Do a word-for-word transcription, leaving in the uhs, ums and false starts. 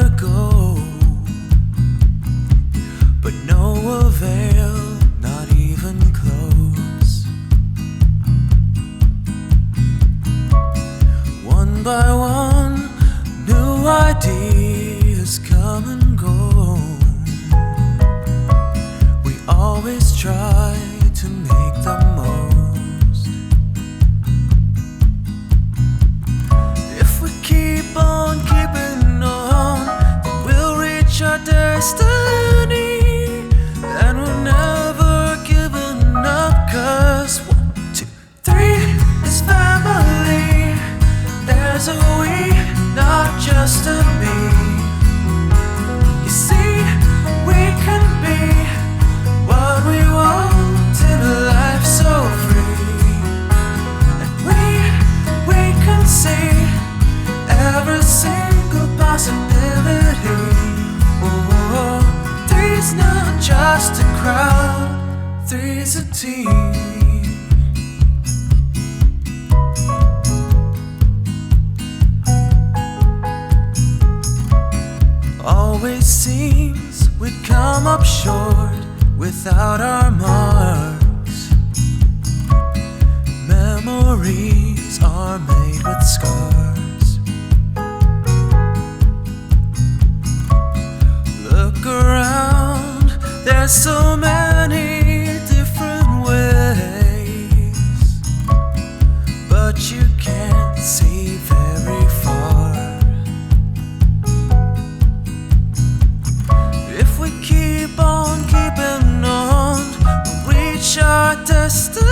go, but no avail, not even close. One by one, new ideas come and go. We always try to make the most. If we keep on keeping on, then we'll reach our destiny, and we're never giving up. Cause one, two, three is family. There's a we, not just a me. You see, we can be what we want in a life so free, and we, we can see every single possibility. Oh, three's not just a crowd, three's a team. Always seems we'd come up short without our marks. Memories are made with scars. Look around, there's so many different ways, but you can't see very far. If we keep on keeping on, we'll reach our destiny.